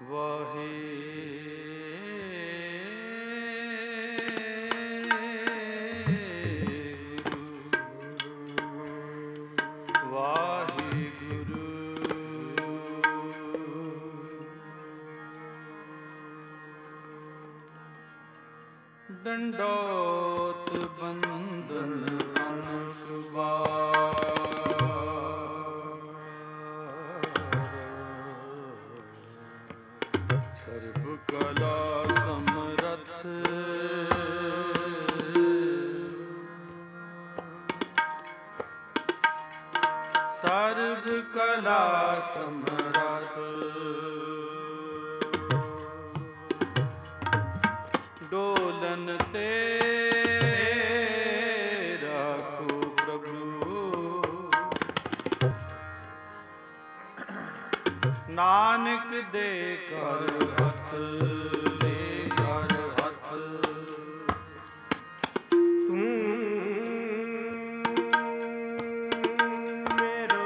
वाहे दंडोत बंदन सर्व कला समरथ सर्व कला समरथ डोलन ते राखो प्रभु नानक दे कर हथ दे कर हथ तू मेरो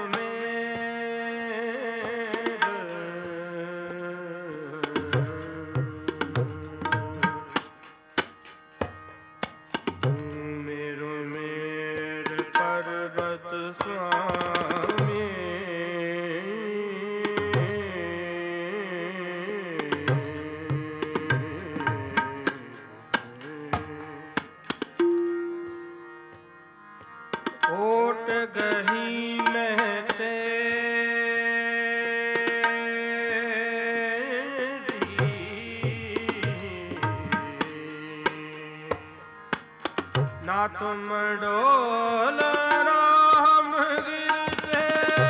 मेर पर्वत स्वामी ओट गही महते ना तुम डोल राम गिरते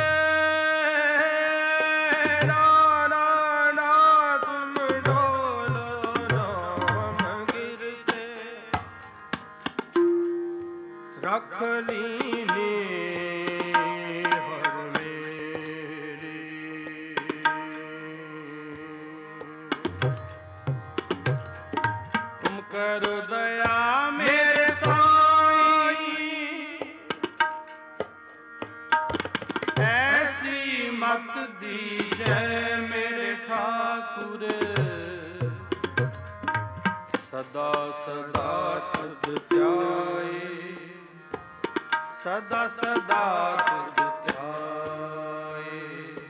ना ना ना तुम डोलो राम गिरते रख लीने हर मेरी तुम करो दया मेरे मत दीजै मेरे ठाकुर सदा सदा तुझ ध्याए सदा सदा तुझ ध्याए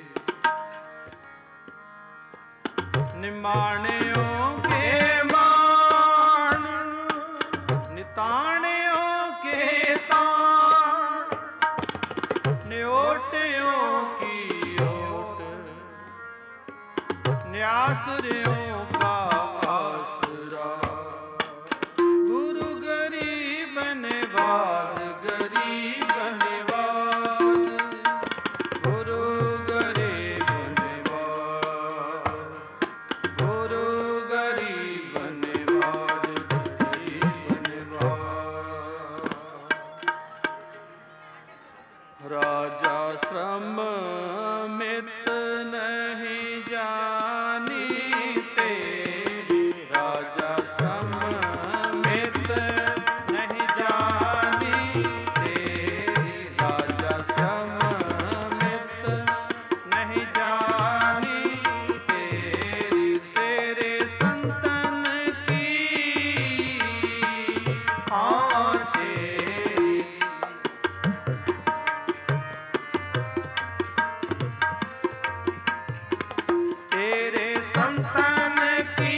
निमाणियों के मान निताणियों के तान न्योटियों की न्यासरियों का आसरा गुरु गरीब निवास गरीब निवास गुरु गरीब निवास गुरु गरीब निवास गरीब निवास राजा श्रम मित नहीं जानी तेरी राजा सम्मित नहीं जानी तेरी राजा सम्मित नहीं जानी तेरी तेरे संतन की आँचें संतन की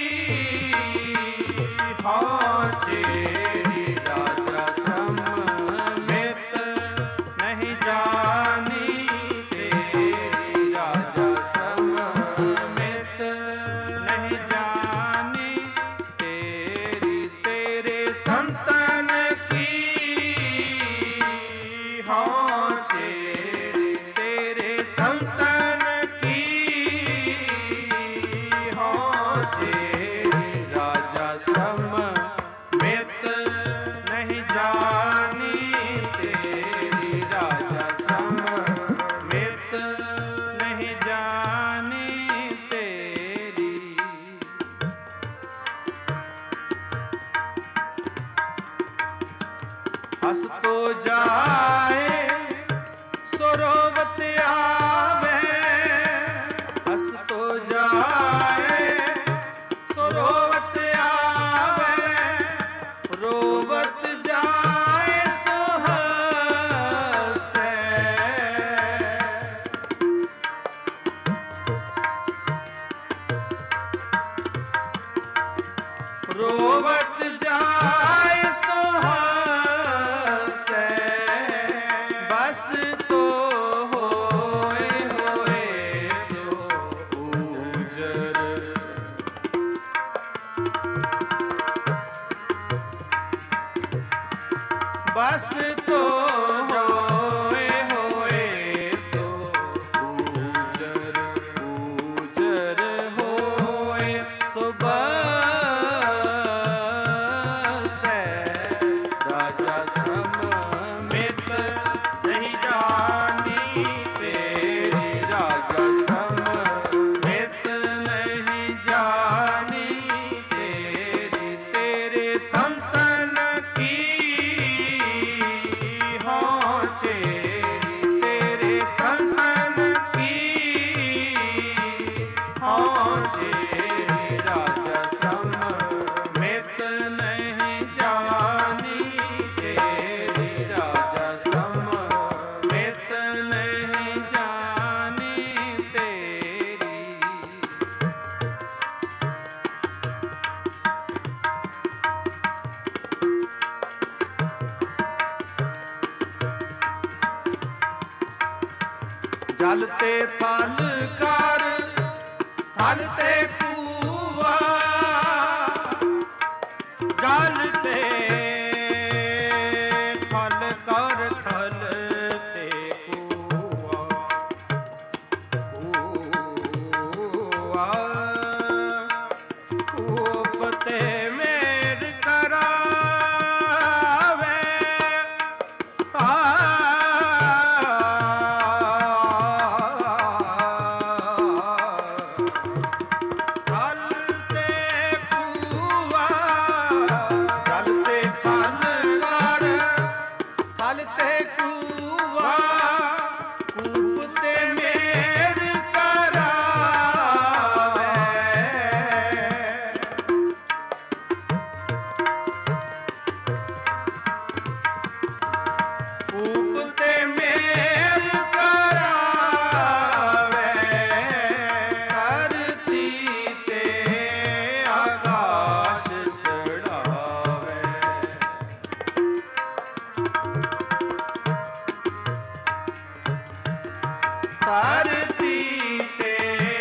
चेरी राजा सम्मित नहीं जानी तेरी राजा सम्मित नहीं जानी तेरी तेरे संतन की चेरी तेरे संतन राजा सम्मित नहीं जानी तेरी राजा सम्मित नहीं जानी तेरी हंस तो जाए सरोवत आवे हंस तो जाए ਕੂਜਰ ਬਸ ਤੋ ਹੋਏ ਹੋਏ ਸੋ ਕੂਜਰ ਕੂਜਰ ਹੋਏ ਸੋ ਬਸੈ ਰਾਜਾ ਸਮਿਤ ਨਹੀਂ ਜਾਣੀ ਤੇਰੀ ਰਾਜਾ ਸਮਿਤ ਨਹੀਂ ਜਾਣੀ ਤੇਰੀ ਤੇਰੇ ਸੰਤਨ ਕੀ ਤੇਰੇ ਸੰਤਨ ਕੀ ਹੋਂਚੇ ਰਾਜਾ ਸਮਿਤ ਨਹੀਂ ਜਾਣੀ ਤੇਰੀ ਰਾਜਾ ਸਮਿਤ ਨਹੀਂ ਜਾਣੀ ਤੇਰੀ ਜਲ ਤੇ ਥਲ ਕਰ ਥਲ ਤੇ ਕੂਆ ਜਲ ਤੇ ਥਲ ਕਰ ਥਲ ਤੇ ਕੂਆ ਕੂਆ ਕੂਪ ਤੇ ਮੇਰ ਕਰਾਵੇ ਧਰਤੀ ਤੇ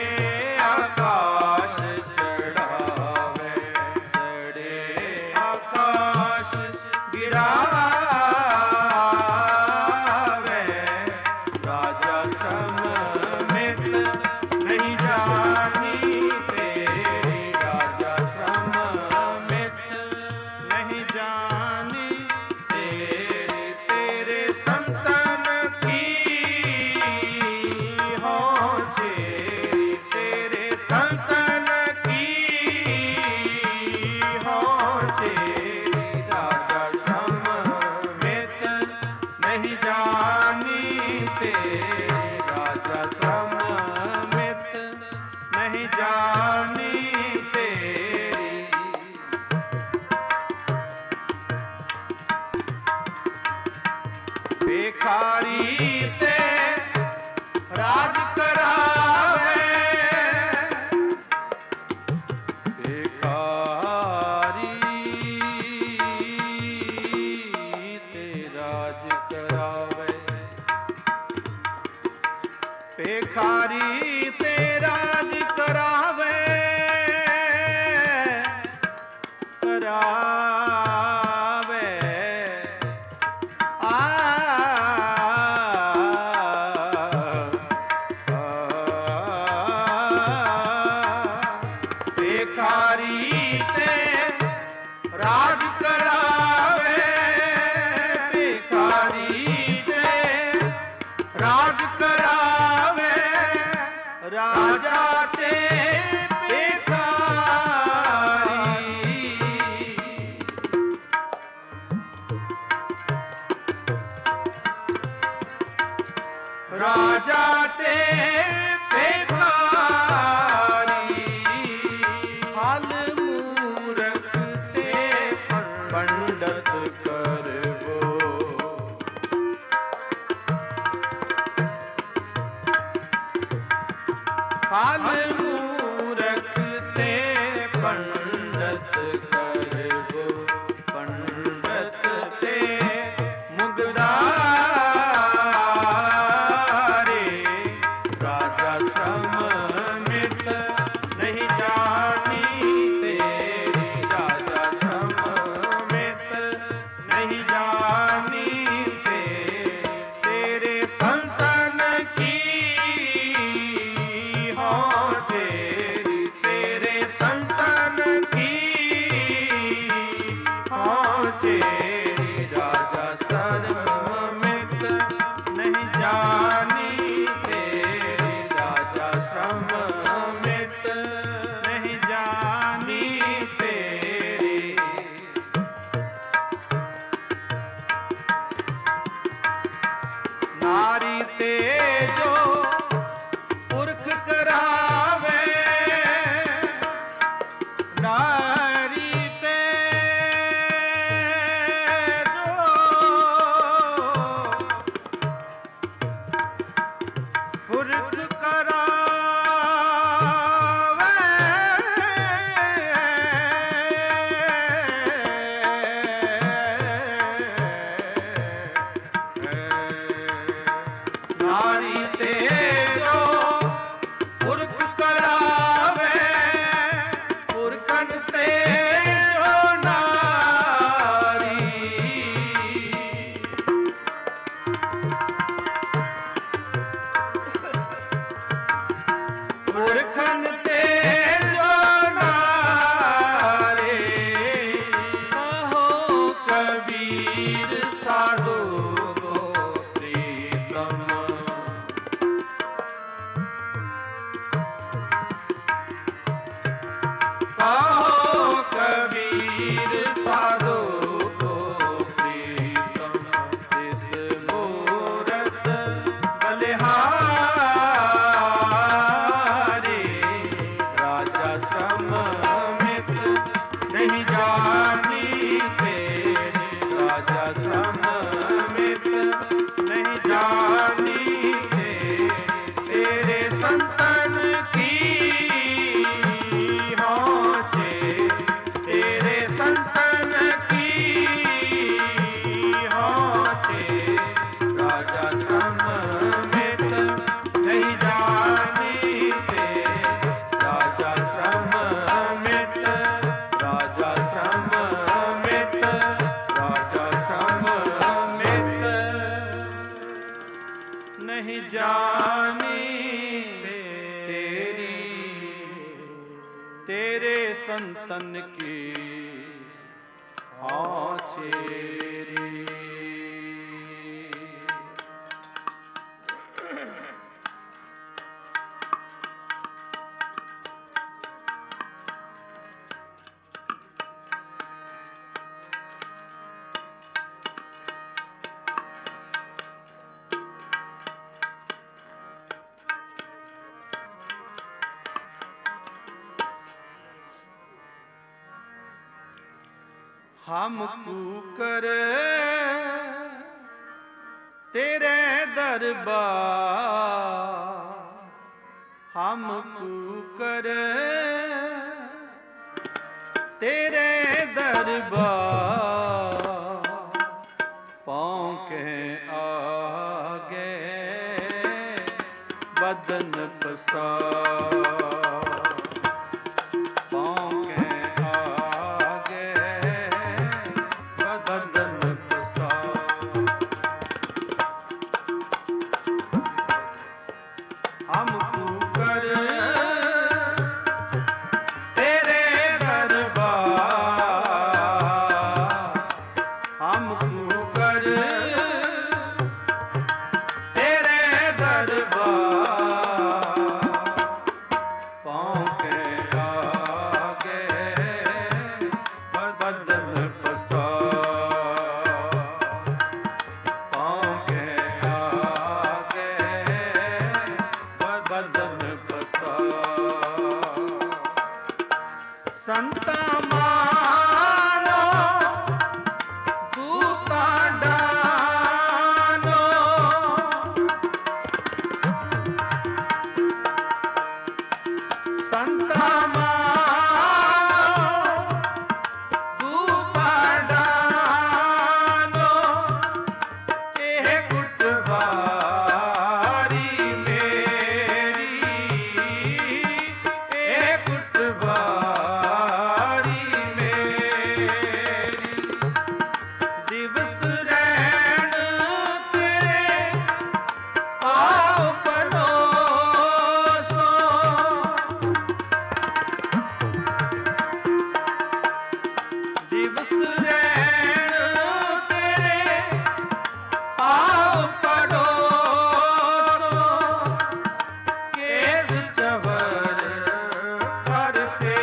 ਆਕਾਸ਼ ਚੜਾਵੇ ਚੜੇ ਆਕਾਸ਼ ਗਿਰਾਵੇ ਰਾਜਾ ਸਮਿਤ ਨਹੀਂ ਜਾਣੀ ਤੇਰੀ ਰਾਜਾ ਸਮਿਤ ਨਹੀਂ ਜਾਣੀ ਤੇਰੀ ਤੇਰੇ ਸੰਤਨ ਕੀ ਤੇਰੇ ਸੰਤਨ ਕੀ ਹੋਂਚੇ ਰਾਜਾ ਸਮਿਤ ਨਹੀਂ ਜਾਣੀ ਤੇਰੀ ਰਾਜਾ ਸਮਿਤ ਨਹੀਂ ਜਾਣੀ ਤੇਰੀ ਭਿਖਾਰੀ ਤੇ ਰਾਜ ਕਰਾਵੇ ਭਿਖਾਰੀ ਤੇ ਰਾਜ ਕਰਾਵੇ ਭਿਖਾਰੀ ਤੇ ਰਾਜ ਕਰਾਵੇ ਕਰਾਵੇ ਭਿਖਾਰੀ ਤੇ ਰਾਜ ਕਰਾਵੇ ਭਿਖਾਰੀ ਤੇ ਰਾਜ ਕਰਾਵੇ ਰਾਜਾ ਤੇ ਭਿਖਾਰੀ ਰਾਜਾ ਤੇ ਭਿਖਾਰੀ ਫਲ ਮੂਰਖ ਤੇ श्रम मित नहीं जानी तेरे, राजा श्रम मित नहीं जानी तेरे, तेरे संतन की होचे, तेरे संतन की होचे, राजा श्रम मित नहीं जानी तेरे, राजा श्रम मित, राजा श्रम मित, राजा श्रम मित नहीं जानी तेरी, तेरे संतन की औचेरी। हम कूकर तेरे दरबार, हम कूकर तेरे दरबार, पाँव के आगे बदन पसार, पाँव के आगे बदन पसार, हम कूकर तेरे दरबार, हम कूकर तेरे दरबार, पाँव के आगे बदन पसार, पाँव के आगे बदन पसार। संता मानो दूता डानो, संता मानो दूता डानो, एह कुटवारी मेरी, एह कुटवारी मेरी, दिवस रैन तेरे आओ परोसो, दिवस रैन तेरे आओ पड़ोसो, केस चवर कर फेरो,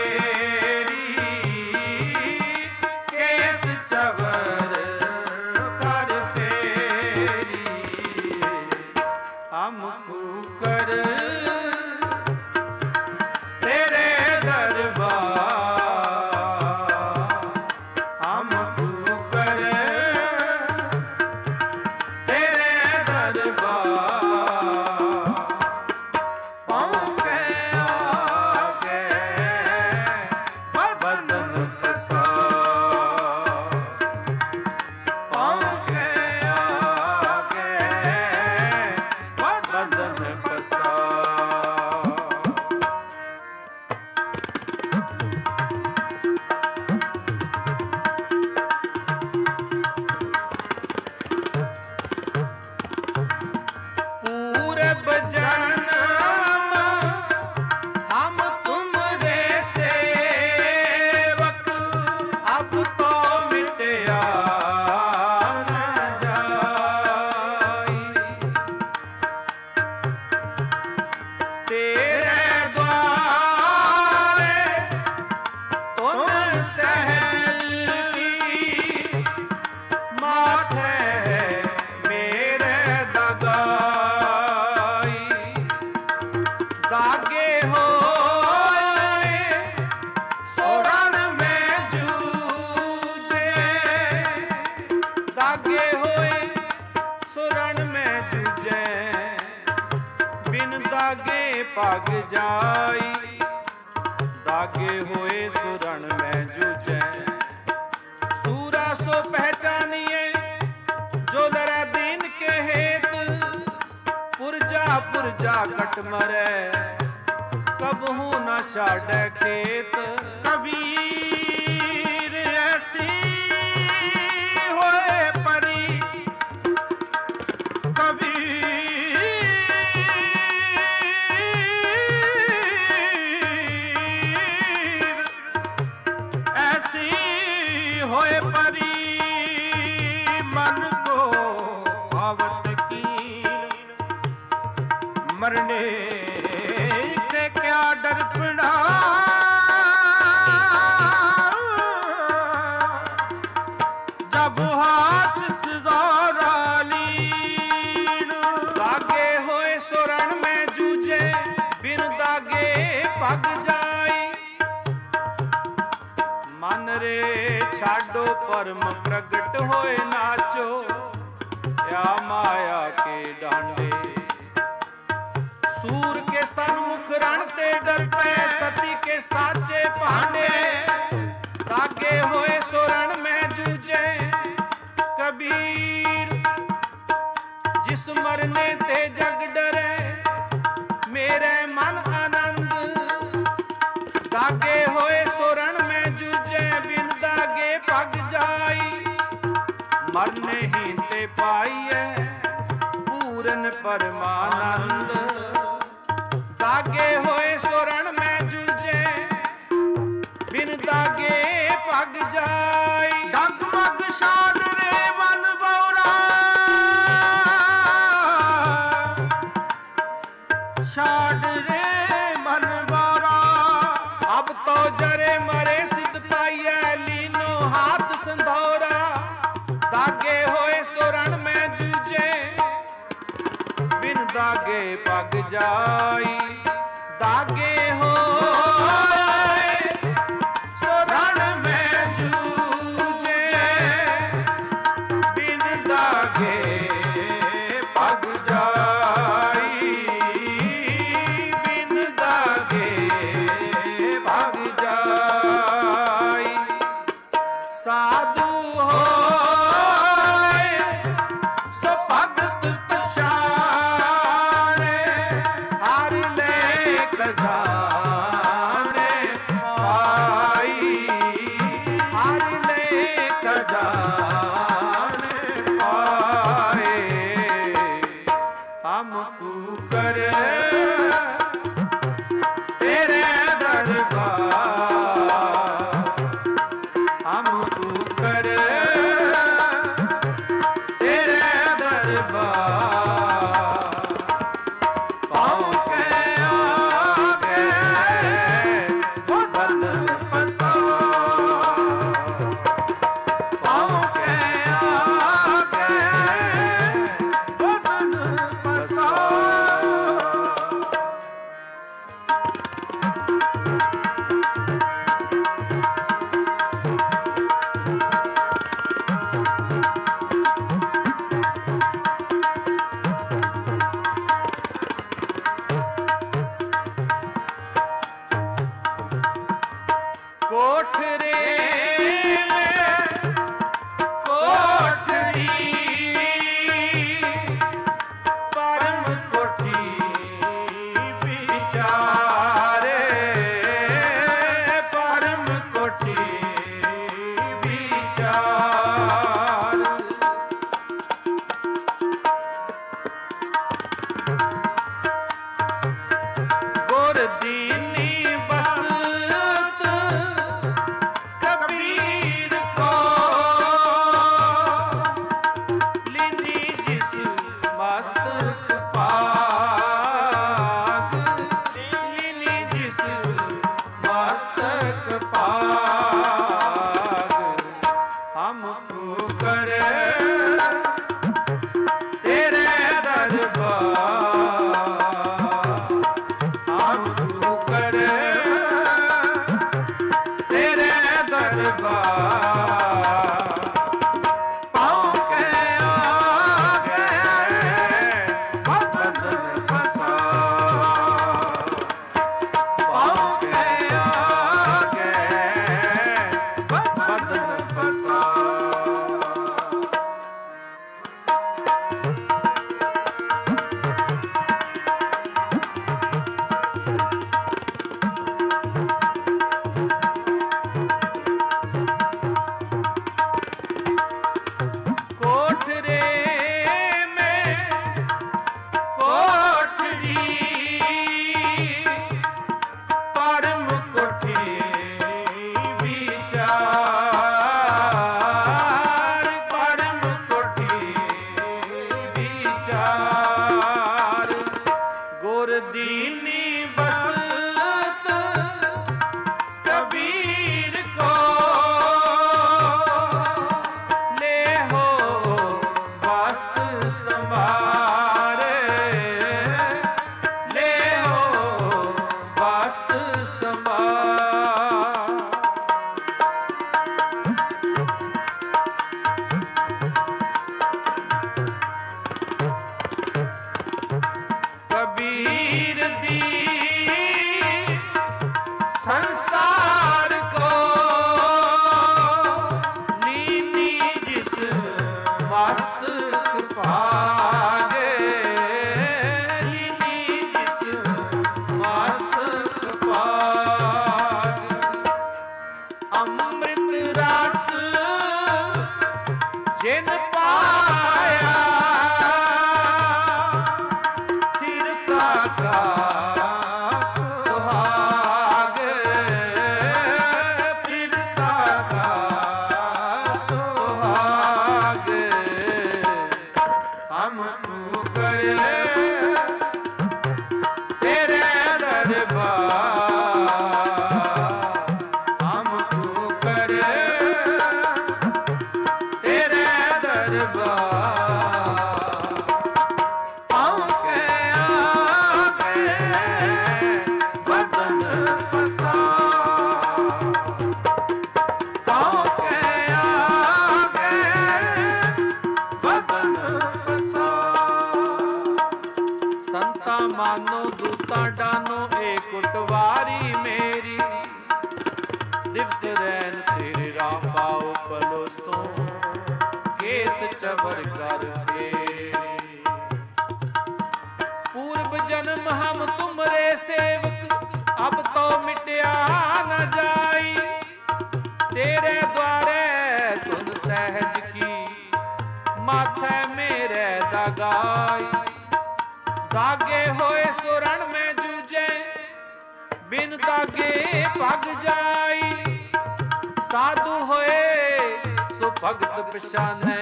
पग जाई, दागे होए सुरण में जूझै। सूरा सो पहचानिए जो लड़ै दीन के हेत, पुरजा पुरजा कट मरै कबहू न छाड़ै खेत। कबीर ऐसी होए परी, कबीर ऐसी होए परी, मन को आवत कीन, मरने से क्या डर पड़ा, जब हाथ सिजोरा लीन। दागे होए सुरण में जूझे, बिन दागे पग जाई। मन रे छाडो परम प्रगट होए नाचो, या माया के डांडे। सूर के सन्मुख रण ते डर पे, सती के साचे पांडे। दागे होए सुरण में जूझे कबीर, जिस मरने ते जग डरे मेरे मन आनंद। दागे होए सुरण में जूझे, बिन दागे पग जाई। मरने ही ते पाइए पूरन परमानंद। दागे होए सुरण में जूझे, बिन दागे पग जाई। डगमग शान रे मन बौरा, शान रे मन बौरा। अब तो जरे मरे सिद्ध पाइए, लीनो हाथ संधौरा। दागे होए सुरण में जूझे, बिन दागे पग जाई। दागे होए सुरण में जूझे, बिन दागे पग जाई। बिन दागे पग जाई। साधु होए सो भगत पछाणे, हर ले खजाने पाई। हर ले खजाने पाए। हम कुकर तेरे दरबार, हम कुकर तेरे दरबार। पाँव के आगे बदन पसार, पाँव के आगे बदन पसार। कोठरे में कोठरी, परम कोठी विचारे। परम कोठी विचार। गुरदीनी बसत कबीर को, लीनी जिस मस्तक पाग। लीनी जिस मस्तक पाग। हम कुकर तेरे दरबार, हम कुकर तेरे दरबार। पाँव के आगे बदन पसार। न जाई, तेरे द्वारे तुन सहज की, माथे मेरे दगाई। दागे होए सुरण में जूझे, बिन दागे पग जाई। साधु होए सो भगत पछाने,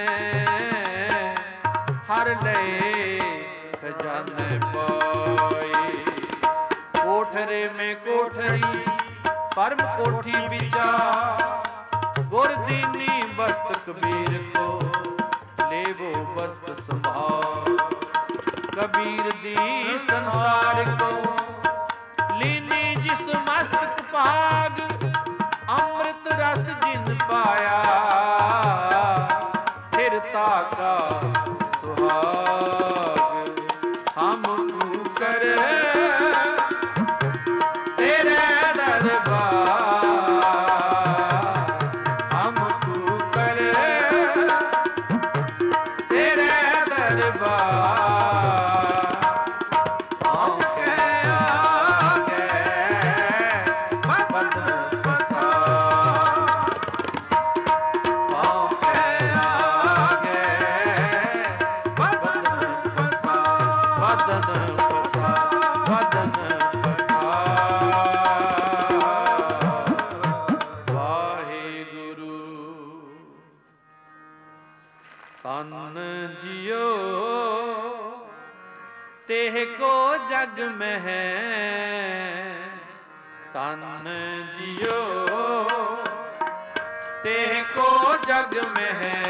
हर ले खजाने पाए। कोठरे में कोठरी परम कोठी विचार, गुर दीनी बस्त कबीर को, लेवो बस्त संभाल। कबीर दी संसार को, लीनी जिस मस्तक भाग। अमृत रस जिन पाया, फिरता का सुहाग। हम कर तेरे दरबार, हम कर तेरे दरबार। तेह को जग में है तन जियो, तेह को जग में है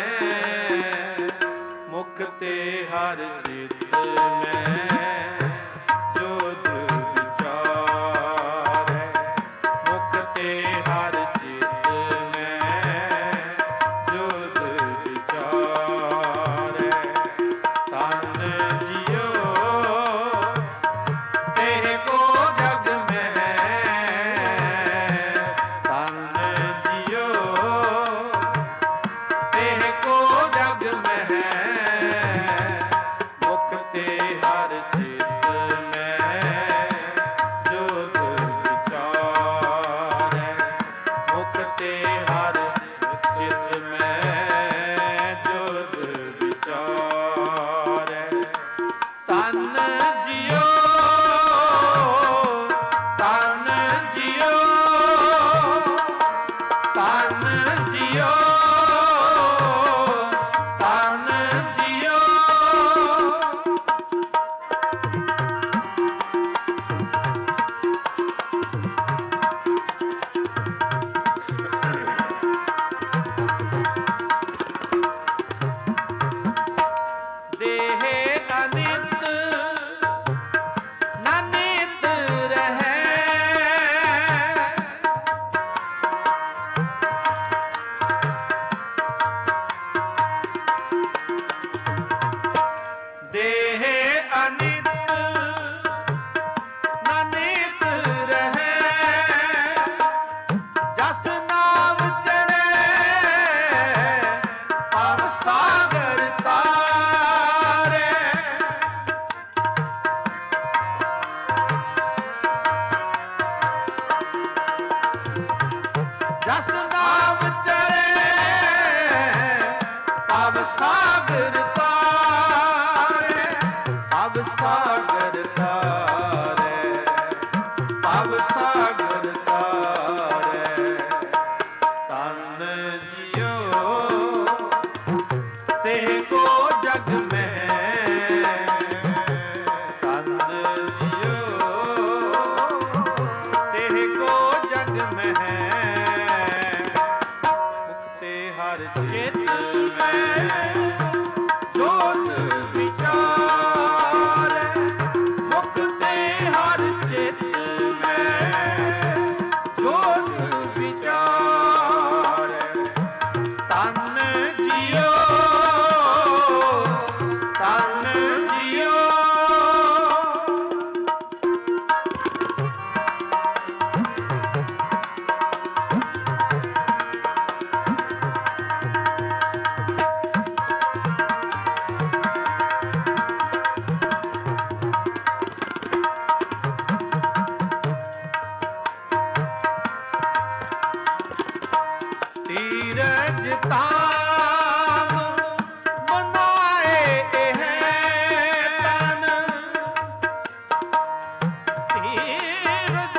मुक्ति हर चित में। जो विचार है मुक्ति हर चित में, जो विचार है तन जियो। सागर तारे, भव सागर तारे, तन जियो तेह को जग में, तन जियो तेह को जग में है, मुक्ति हर चित में, जोत विचार ਤਾਮ ਬਣਾਏ ਇਹ ਤਨ ਧੀਰਜ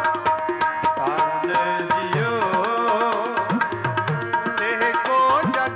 ਜਗ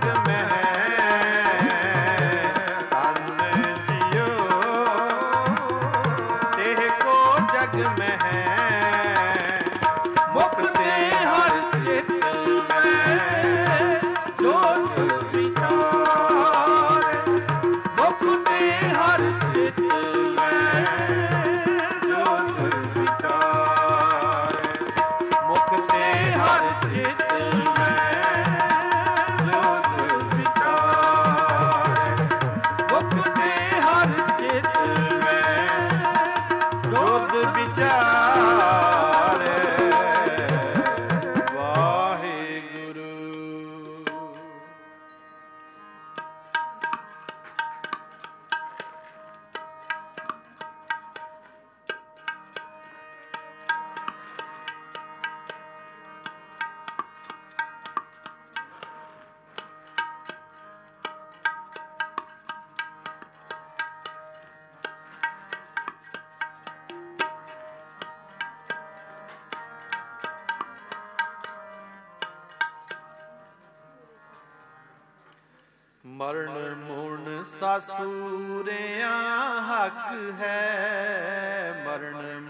ਮਰਨ ਮੁਣ ਸਾਸੂਰਿਆਂ ਹੱਕ ਹੈ, ਮਰਨ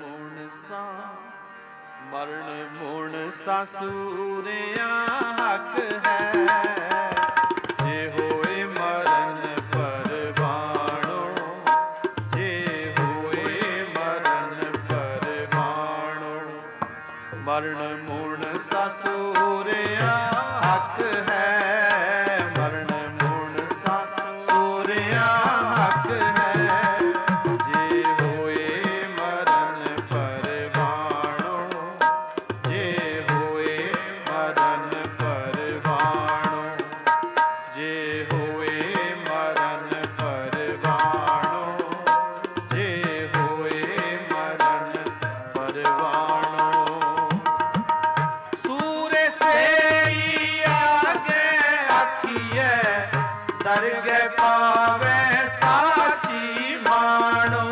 ਮੁਣ ਸਾਸੂਰਿਆਂ ਹੱਕ ਹੈ। ਜੇ ਹੋਏ ਮਰਨ ਪਰਵਾਣੋ, ਜੇ ਹੋਏ ਮਰਨ ਪਰਵਾਣੋ, ਮਰਨ ਮੁਣ ਸਾਸੂਰਿਆਂ ਹੱਕ ਹੈ, ਦਰਗਹਿ ਪਾਵੈ ਸਾਚੀ ਮਾਣੋ।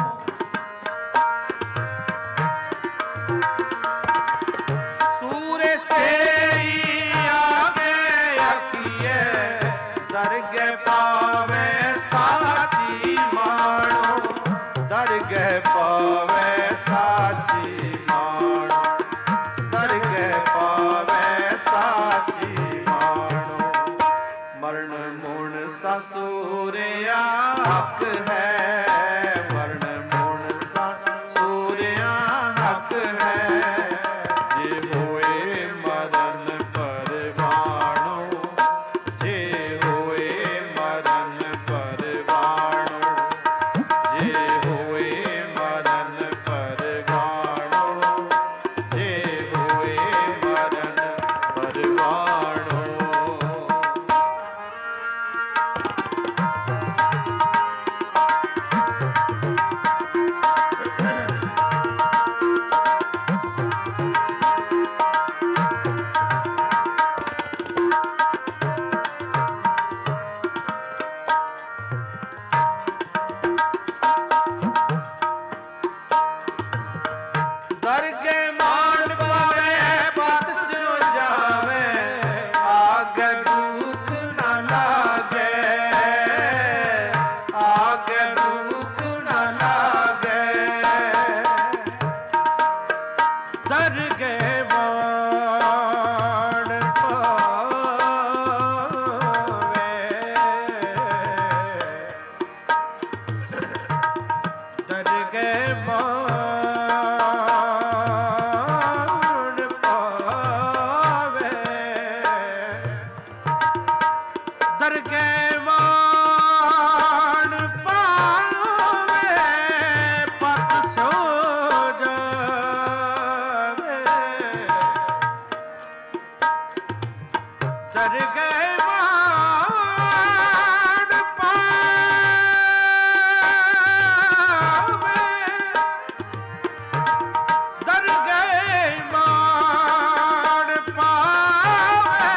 ਸੂਰੇ ਸੇਈ ਆਗੇ ਆਖੀਐ, ਦਰਗਹਿ ਪਾਵੈ ਸਾਚੀ ਮਾਣੋ, ਦਰਗਹਿ ਪਾਵੈ ਸਾਚੀ ਮਾਣੋ, ਦਰਗਹਿ ਪਾਵੈ ਸਾਚੀ ਮਾਣੋ। ਮਰਨ ਮੁਣ ਸਾਸੂਰਿਆਂ ਹੱਕ ਹੈ, ਮਰਨ ਮੁਣ ਸਾਸੂਰਿਆਂ ਹੱਕ ਹੈ। ਜੇ ਹੋਏ ਮਰਨ ਪਰਵਾਣੋ, ਜੇ ਹੋਏ ਮਰਨ ਪਰਵਾਣੋ, ਜੇ ਹੋਏ ਮਰਨ ਪਰਵਾਣੋ, ਜੇ ਹੋਏ ਮਰਨ ਪਰਵਾਣੋ। ਦਰਗਹਿ ਮਾਣ ਪਾਵੇ ਪਤ ਸਿਉ ਜਾਵੇ, ਆਗੇ ਦੁਖ ਨਾ ਲਾਗੇ, ਆਗੇ ਦੁਖ ਨਾ ਲਾਗੇ। ਦਰਗਹਿ ਮਾਣ ਪਾਵੇ, ਦਰਗਹਿ ਮਾਣ ਦਰਗਹਿ ਮਾਣ ਪਾਵੇ ਪਤ ਸਿਉ ਜਾਵੇ, ਦਰਗਹਿ ਮਾਣ ਪਾਵੇ, ਦਰਗਹਿ ਮਾਣ ਪਾਵੇ,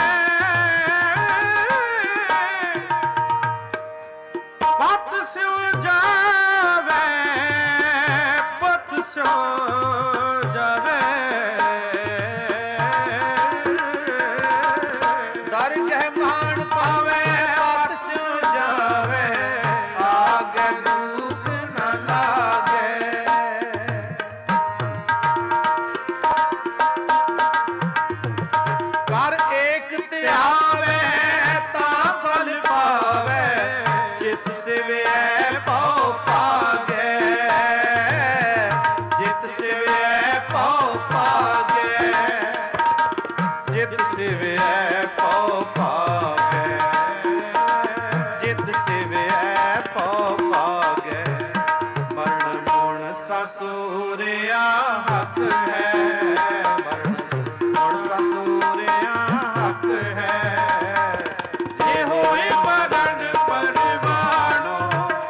ਪਤ ਸਿਉ ਜਾਵੇ, ਪਤ ਸਿਉ ਜਾਵੇ। ਦਰਗਹਿ ਮਾਣ ਪਾਵੇ ਪਤ ਸਿਉ ਜਾਵੇ, ਆਗੇ ਦੁਖ ਨਾ ਲਾਗੇ। ਕਰ ਏਕ ਧਿਆਵੇ ਤਾਂ ਫਲ ਪਾਵੇ, ਜਿਤ ਸਿਵਿਐ ਪਉ ਪਾਗੇ, ਜਿਤ ਸਿਵਿਐ ਪਉ ਪਾਗੇ, ਜਿਤ ਸਿਵਿਐ ਪਉ ਪਾਗੇ, ਜਿਤ ਸਿਵਿਐ ਪਉ ਪਾਗੇ। ਮਰਨ ਮੁਣ ਸਾਸੂਰਿਆਂ ਹੱਕ ਹੈ, ਮਰਨ ਮੁਣ ਸਾਸੂਰਿਆਂ ਹੱਕ ਹੈ। ਜੇ ਹੋਏ ਮਰਨ ਪਰਵਾਣੋ,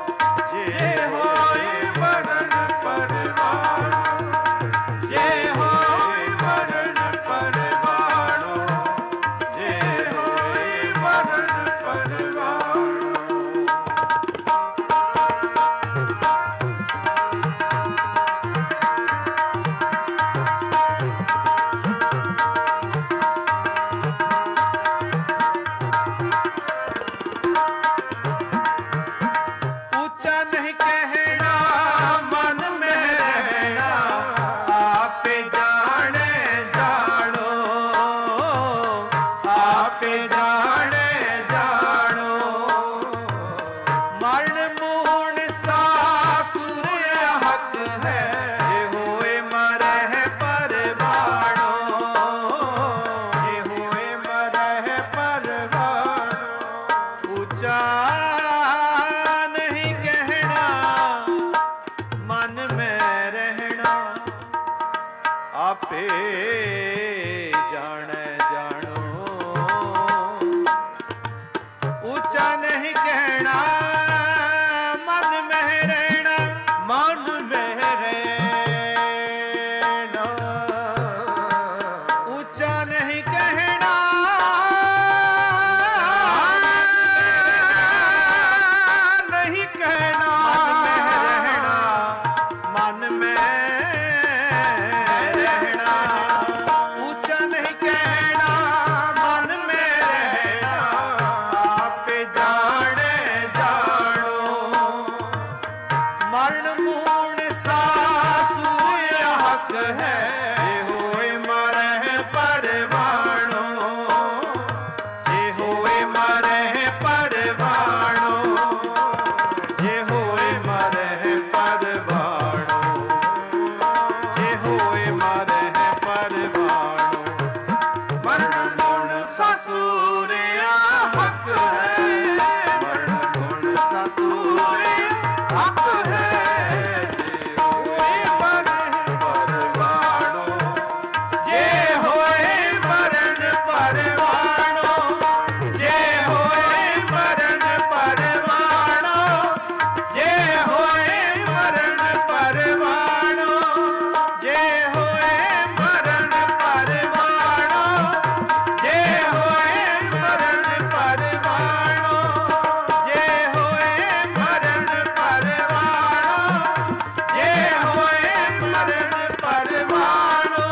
मरह परवाणो, जे होए मरह परवाणो, जे होए मरह परवाणो। मरण गुण ससुरिया हक है, मरण गुण ससुरे हक है। जे होए मरह परवाणो, जे होए मरण परवाणो, जे होए मरण परवाणो, जे होए मरण परवाणो, जे होए मरण परवाणो, जे होए मरण परवाणो, जे होए मरण परवाणो, जे होए मरण परवाणो।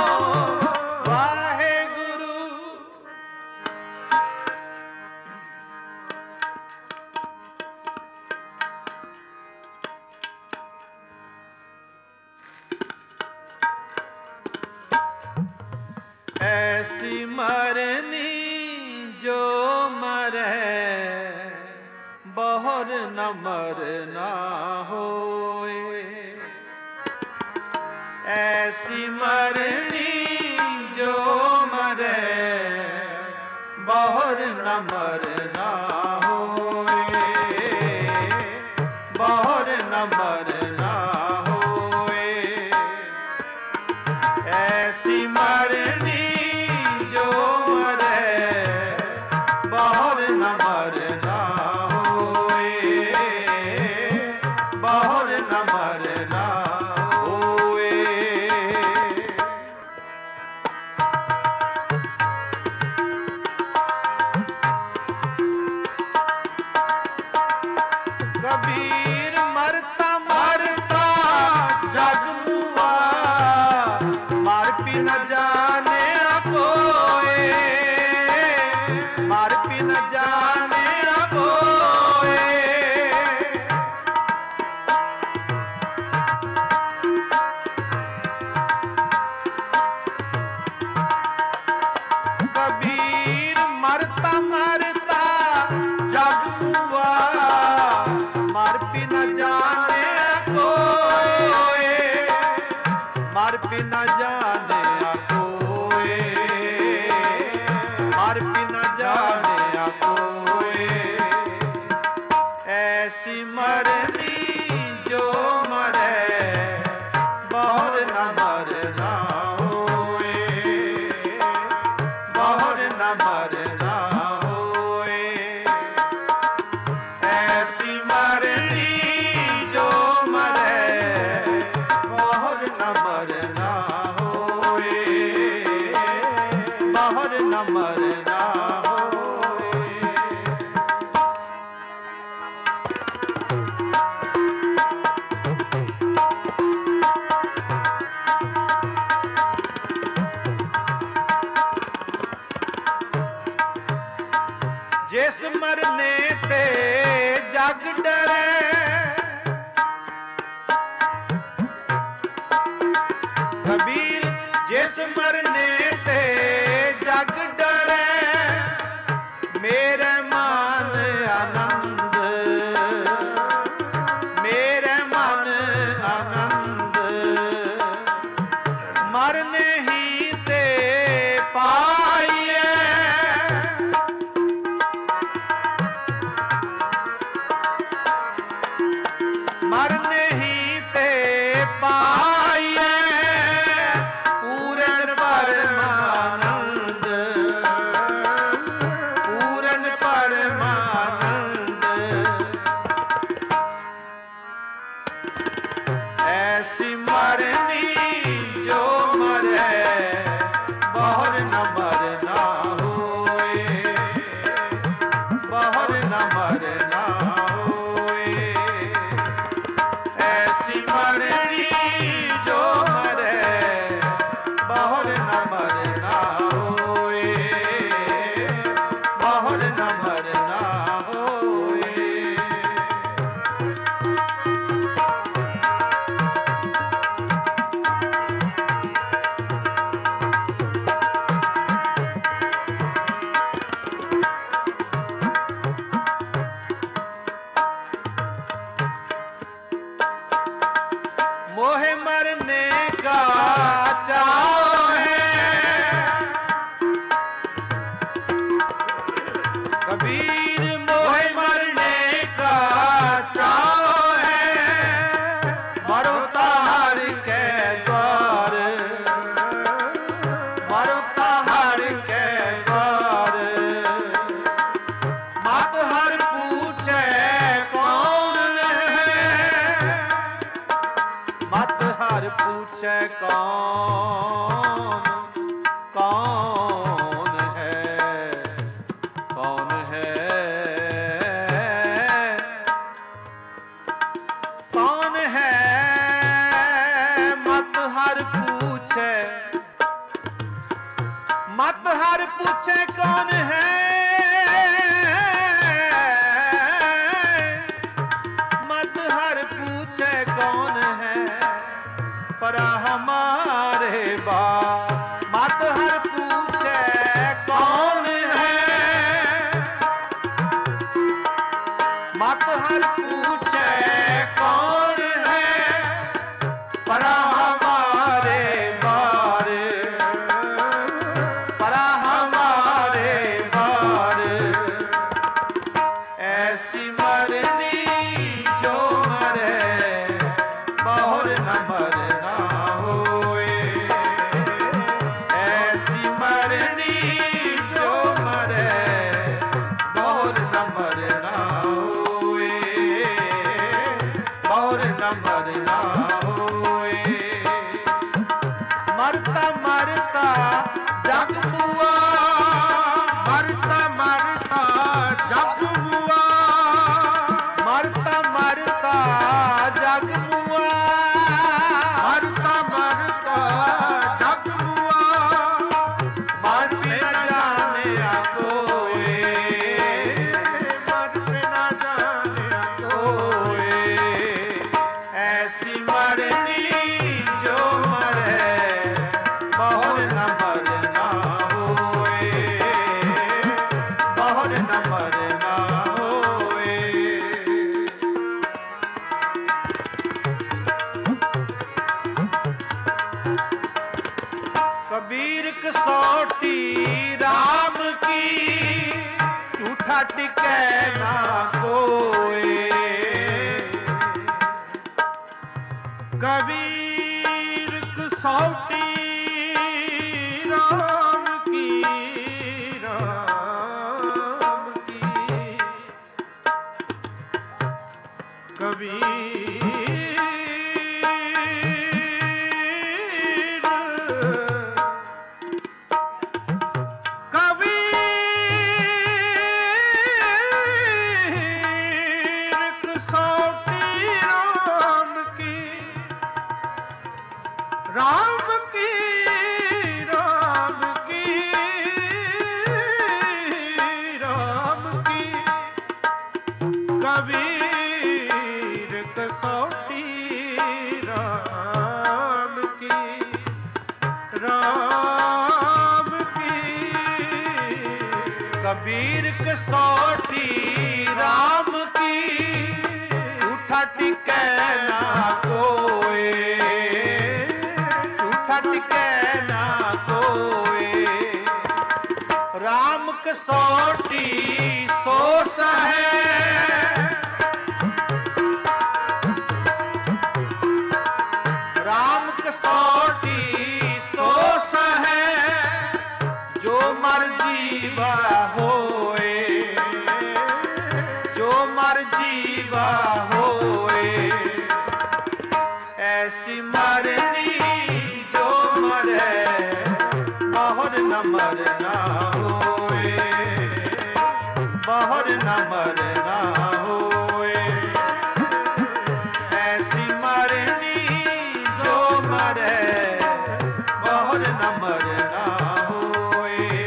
वाहेगुरु। ऐसी मरनी जो मरे, बहुर न मरना होए। ऐसी मरनी जो मरे, बहुर न मरना होए, बहुर न मरना होए। ऐसी मरनी जो मरे, बहुर न मरना होए, बहुर न मरना होए। कबीर मरता मरता जग मुआ, मार पी न जाने कोए, मार पी न जाने कोए। कबीर मरता मरता जग मुआ, मार पी न जाने कोए, मार पी न जाने कोए, मार पी न जाने कोए। ऐसी मरनी जो मरे, बहुर न मरना होए, बहुर न मरना होए। ऐसी मरनी जो मरे, बहुर न मरना होए, बहुर न मरना होए। जिस मरने ते जग डरे, कबीर जिस मरने ते जग डरे, मेरे मान आनंद, मेरे मन आनंद, मरने ही ते पाइए। मरने ही ते पाइए, पूरन परमानंद, पूरन कबीर मोहे मरने का चाव है, मरो तार के द्वार, मरो तार के द्वार। मत हर पूछे कौन है, मत हर पूछे कौन, कौन है, कौन है, कौन है। मत हर पूछे, मत हर पूछे कौन है, मत हर पूछे कौन है, पर हमारे बा। मत हर पूछे कौन है, मत हर पूछे कौन है, पर हमारे बारे, पर हमारे बारे। ऐसी मरनी जो मरे बहुर न मरना होए, ऐसी मरनी जो मरे बहुर न मरना होए, बहुर न मरना होए। मरता मरता जग बुआ, मरता मरता जग बुआ, मरता मरता जग बुआ, मरता मरता जग बुआ। मर पे न जाने कोई, मर पे न जाने कोई। ऐसी मरनी जो मरे बहुर न मरना होए, बहुर न मरना होए। कबीर कसौटी राम की, झूठा टिकै ना कोई। कबीर कसौटी राम की, राम की। कबीर राम की, राम की, राम की। कबीर कसौटी राम की, राम की। कबीर कसौटी राम की, झूठा टिकै ना कोई, झूठा टिकै ना कोई। राम कसौटी सो सहे, राम कसौटी सो सहे, जो मर्जी वह होए, जो मर्जी वह होए। ऐसी मरनी जो मरे बहुर न मरना होए, बहुर न मरना होए। ऐसी मरनी जो मरे बहुर न मरना होए,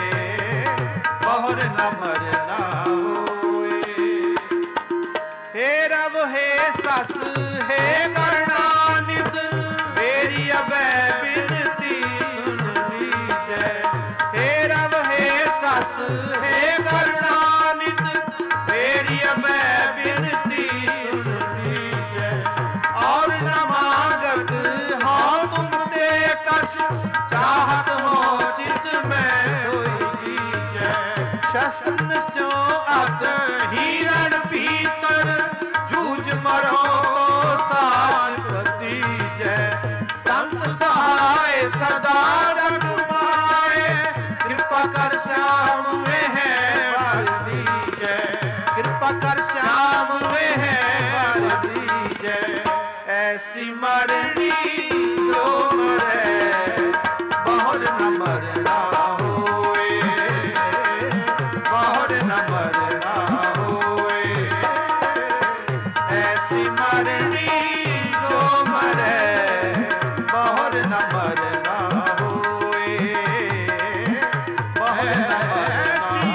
बहुर न मरना होए। हे रब हे सस हे करुणानिध, मेरी अबै बिनती सुन लीजै। हे रब हे सस हे करुणानिध, मेरी अबै बिनती सुन लीजै। और न मांगत हो तुम ते कछ, चाहत हो चित में सोई लीजै। ਸ਼ਸਤਰ ਸਿਓ ਅਤ ਹੀਰਨ ਭੀਤਰ ਜੂਝ ਮਰੋ ਸਾਜ ਭਤੀਜੈ ਸੰਤ ਸਹਾਇ ਸਦਾ ਜਗ ਮਾਏ ਕਿਰਪਾ ਕਰ ਸ਼ਾਮ ਵੇਹ ਵਰ ਦੀਜੈ ਕਿਰਪਾ ਕਰ ਸ਼ਾਮ ਵੇਹ ਵਰ ਦੀਜੈ ਐਸੀ ਮਰਨੀ ਜੋ ਮਰੈ ਬਹੁਰ ਨ ਮਰਨਾ ਹੋਏ ਬਹੁਰ ਨ ਮਰਨਾ ਹੋਏ ਐਸੀ ਮਰਨੀ ਜੋ ਮਰੈ ਬਹੁਰ ਨ ਮਰਨਾ ਹੋਏ ਬਹੁਰ ਨ ਮਰਨਾ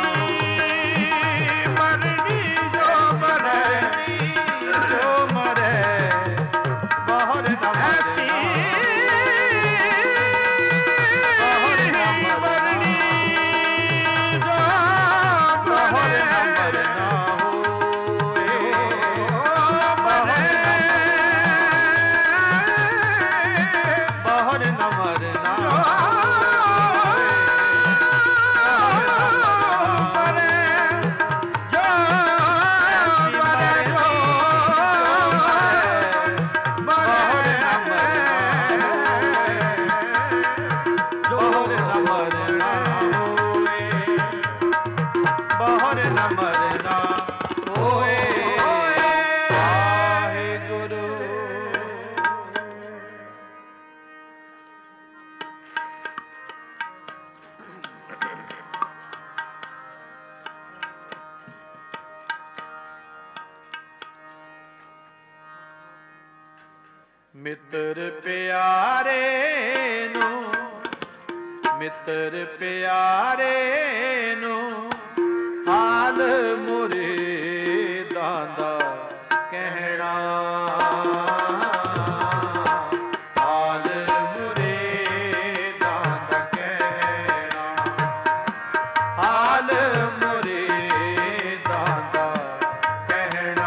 ਮਰਨੀ ਜੋ ਮਰੈ ਜੋ ਮਰੈ ਬਹੁਰ ਨ ਮਰਨਾ ਮਿੱਤਰ ਪਿਆਰੇ ਨੂੰ ਮਿੱਤਰ ਪਿਆਰੇ ਨੂੰ ਹਾਲ ਮੁਰੀਦਾਂ ਦਾ ਕਹਿਣਾ ਹਾਲ ਮੁਰੀਦਾਂ ਦਾ ਕਹਿਣਾ ਹਾਲ ਮੁਰੀਦਾਂ ਦਾ ਕਹਿਣਾ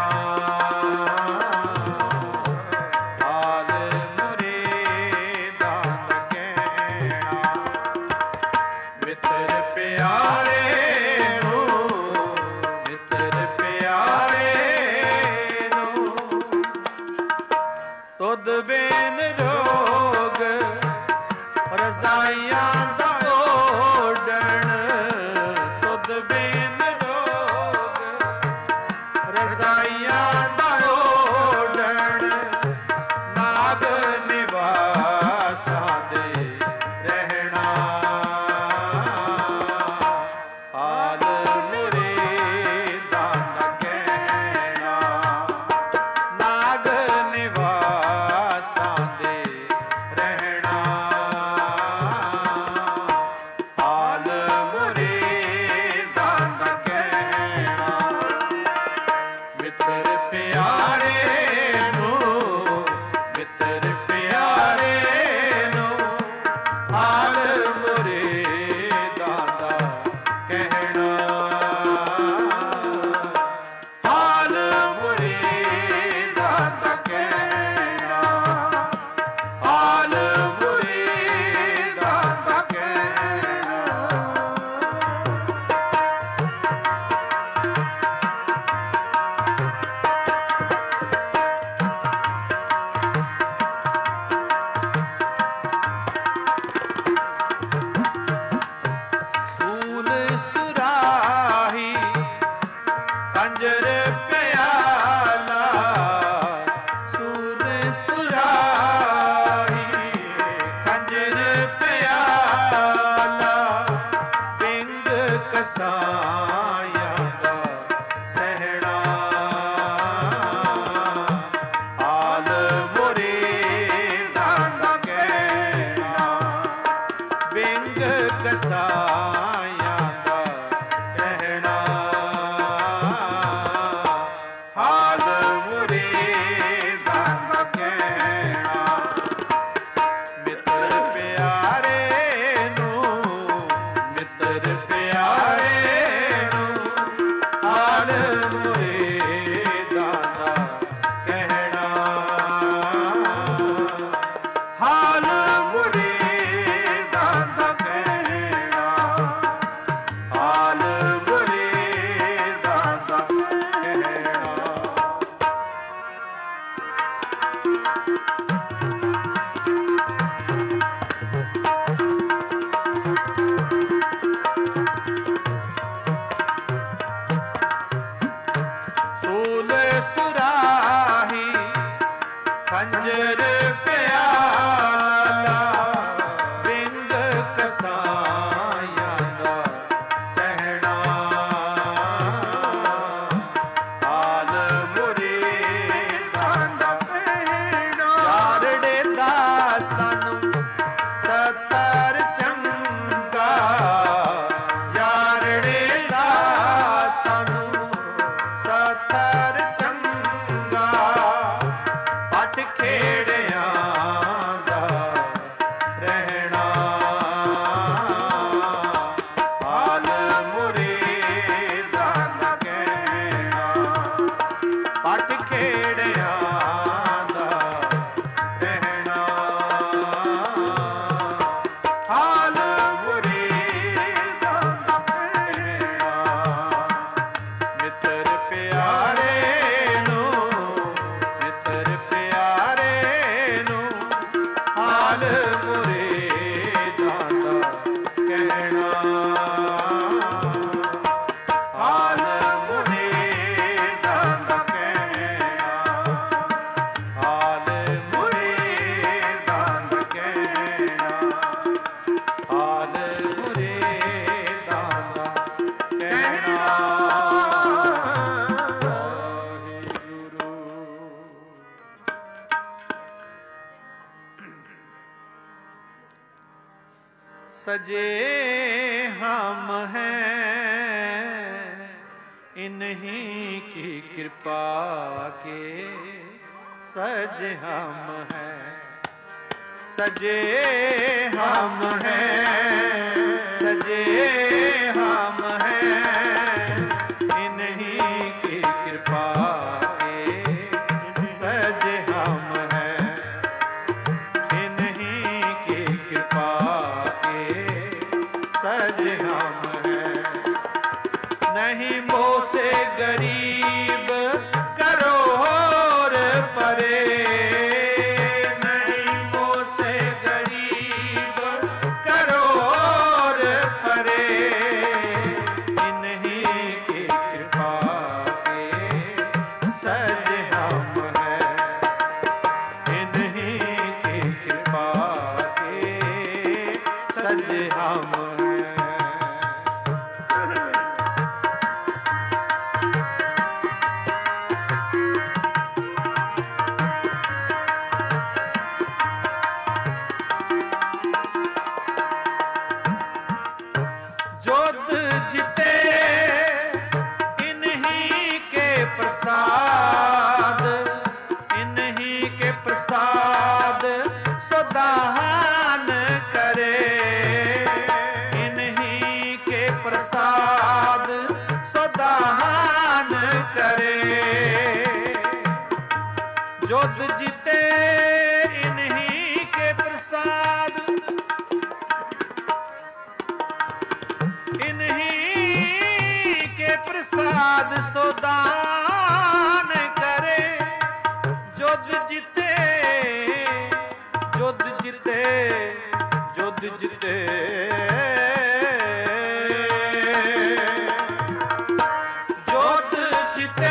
ਹਾਲ ਮੁਰੀਦਾਂ ਦਾ ਕਹਿਣਾ ਮਿੱਤਰ ਪਿਆਰੇ सजे हम हैं इन्हीं की कृपा के, सजे हम हैं, सजे हम हैं, सजे हम हैं इन्हीं की कृपा के, सजे हम हैं इन्हीं की कृपा के, सजे हम हैं। नहीं मोह से गरीब करोड़ परे, नहीं मोह से गरीब करोड़ परे, इन्हीं की कृपा के सजे हम हैं, इन्हीं की कृपा के सजे हम हैं। प्रसाद इन्हीं के प्रसाद सुदान करे, इन्हीं के प्रसाद सुदान करे, जोध जीते इन्हीं के प्रसाद, इन्हीं के प्रसाद सुदान करे, जोध जीते, जोध जीते, जोध जीते, जोध जीते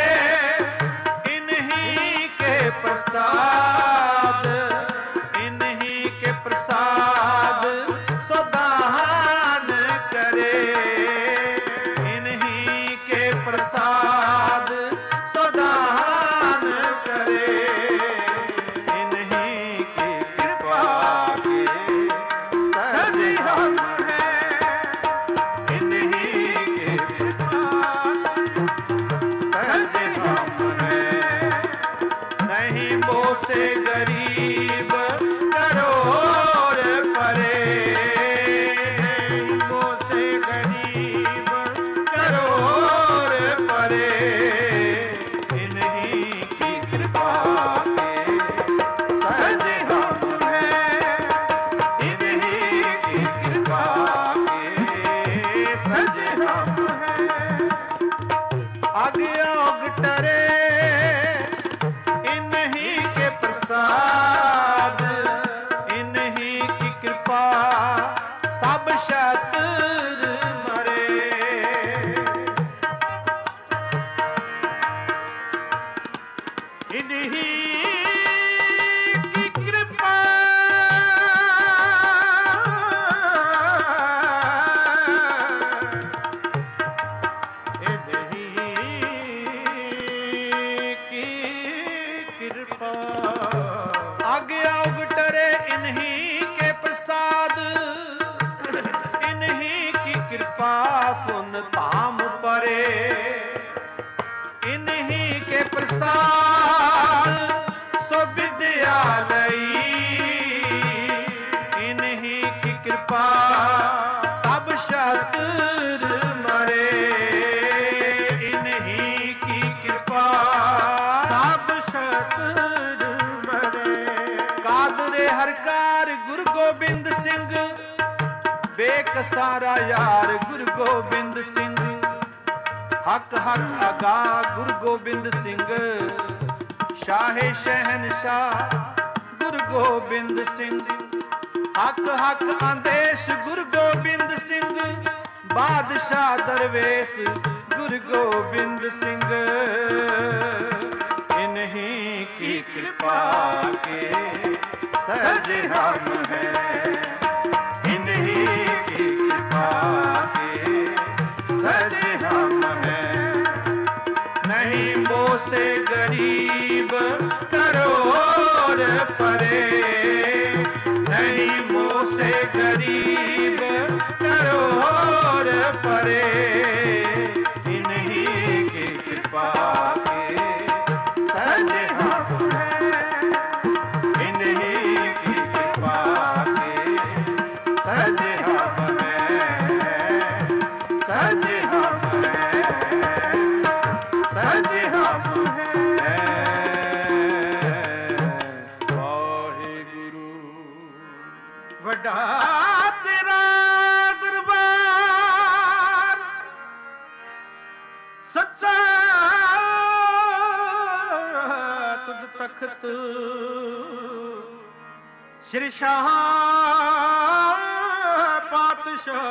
इन्हीं के प्रसाद, इन्हीं के प्रसाद सुदान करे, इन्हीं के प्रसाद सुदान करे, इन्हीं की कृपा के सजे हम हैं, इन्हीं के प्रसाद सजे हम हैं। नहीं मोह से गरीब करोड़ परे, नहीं मोह से गरीब करोड़ परे, इन्हीं की कृपा के सजे हम हैं, इन्हीं की कृपा के सजे हम हैं। अज्ञोग टरे इन्हीं के प्रसाद, इन्हीं की कृपा सब शत्रु मरे, इन्हीं की कृपा इन्हीं की कृपा, आज्ञा उगटरे इन्हीं के प्रसाद, इन्हीं की कृपा पुन धाम परे, इन्हीं के प्रसाद सो विद्यालयी, इन्हीं की कृपा सब शत्रु मरे, इन्हीं की कृपा सब शत्रु मरे। कादरे हरकार गुरु गोबिंद सिंह, बेकसारा यार गुरु गोबिंद सिंह, हक हक अगा गुरु गोबिंद सिंह, शाहे शहनशाह गुरु गोबिंद सिंह, हक हक आदेश गुरु गोबिंद सिंह, बादशाह दरवेश गुरु गोबिंद सिंह, इन्हीं की कृपा के सजे हम हैं, इन्हीं की कृपा के सजे हम हैं। नहीं मोह से गरीब करोड़ परे, नहीं मोह से गरीब ਸੱਚਾ ਤੁਧ ਤਖਤ ਸ਼੍ਰੀ ਸ਼ਾਹ ਪਾਤਸ਼ਾਹ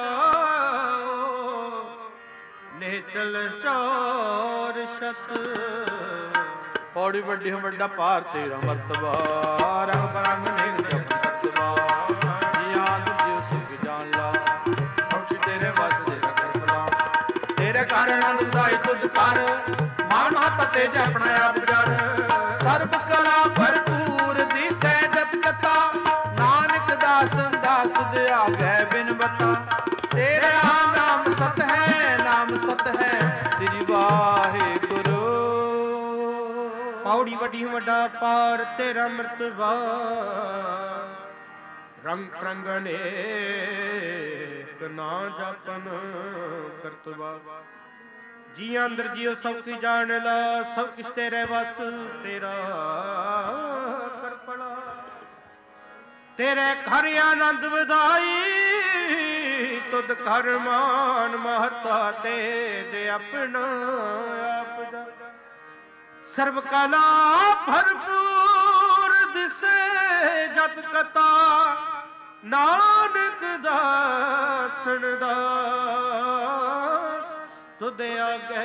ਨਿਹਚਲ ਚੌਰ ਸ਼ਤ। ਪੌੜੀ ਵੱਡੀ ਵੱਡਾ ਭਾਰ ਤੇਰਾ ਮਰਤਬਾ, ਰੰਗ ਬਰੰਗ ਨੇਕ ਜਪ ਮਰਤਬਾ, ਯਾਦ ਜਿਉ ਸੁਖ ਜਾਣ ਲਾ, ਸਭ ਤੇਰੇ ਵਸ ਦੇ ਸਕਲ ਭਲਾ। ਤੇਰੇ ਘਰ ਆਨੰਦ ਉਦਾਈ ਤੁਧ ਕਰ, ਮਾਨ ਮਹਤ ਤੇਜ ਆਪਣਾ ਆਪ ਜਰ। ਸਰਬ ਕਲਾ ਭਰਪੂਰ ਦੀਸੈ ਜਤ ਕਤਾ, ਨਾਨਕ ਦਾਸ ਦਾਸ ਤੁਧ ਆਗੈ ਬਿਨ ਬਤਾ। ਤੇਰਾ ਨਾਮ ਸਤ ਹੈ, ਨਾਮ ਸਤ ਹੈ, ਸ੍ਰੀ ਵਾਹਿਗੁਰੂ। ਪੌੜੀ ਵੱਡੀ ਵੱਡਾ ਪਾਰ ਤੇਰਾ ਮਰਤਬਾ, ਰੰਗ ਪ੍ਰੰਗ ਅਨੇਕ ਨਾ ਜਾਪਨ ਕਰਤਬਾ। ਜੀ ਅੰਦਰ ਜੀਉ ਸਭ ਕੀ ਜਾਣ ਲਾ, ਸਭ ਕਿਛ ਤੇਰੇ ਵਸ ਤੇਰਾ ਕਰਪੜਾ। ਤੇਰੇ ਘਰ ਆਨੰਦ ਵਧਾਈ, ਤੁਧ ਘਰ ਮਾਨ ਮਹਤਾ ਤੇ ਦੇ ਆਪਣਾ ਆਪ ਦਾ। ਸਰਬ ਕਲਾ ਭਰਪੂਰ ਦਿਸੇ ਜਤ ਕਤਾ, ਨਾਨਕ ਦਾਸਨ ਦਾਸ ਤੁਧ ਆਗੇ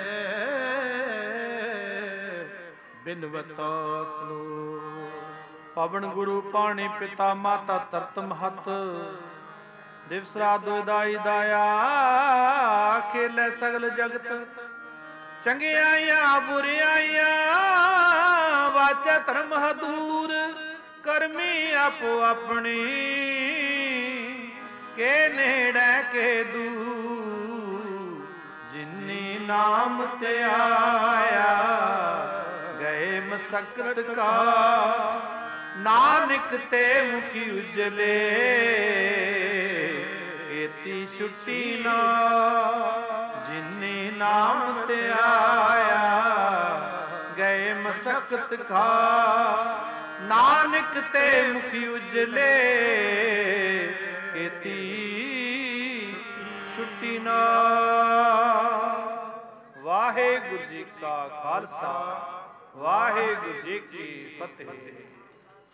ਬਿਨਵਤਾ ਸਲੋ। ਪਵਨ ਗੁਰੂ ਪਾਣੀ ਪਿਤਾ ਮਾਤਾ ਤਰਤ ਮਹਤ, ਦਿਵਸ ਰਾਤ ਦੁਇਦਾਈ ਦਾਇਆ ਖੇਲੇ ਸਗਲ ਜਗਤ। ਚੰਗਿਆਈਆਂ ਬੁਰਿਆਈਆਂ ਵਾਚੈ ਧਰਮ ਹਦੂਰ, ਕਰਮੀ ਆਪੋ ਆਪਣੀ ਕੇ ਨੇੜੇ ਕੇ ਦੂਰ। ਜਿਨੀ ਨਾਮ ਤੇ ਆਇਆ ਗਏ ਮਸਕਤ ਕਾ, ਨਾਨਕ ਤੇ ਮੁਖੀ ਉਜਲੇ ਏਤੀ ਛੁੱਟੀ ਨਾ। ਜਿਨੇ ਨਾਮ ਤੇ ਆਇਆ ਗਏ ਮਸਕਤ ਕਾ, ਨਾਨਕ ਤੇ ਮੁਖੀ ਉਜਲੇ ਏਤੀ ਛੁੱਟੀ ਨਾ। ਵਾਹਿਗੁਰੂ ਜੀ ਕਾ ਖਾਲਸਾ, ਵਾਹਿਗੁਰੂ ਜੀ ਕੀ ਫਤਿਹ।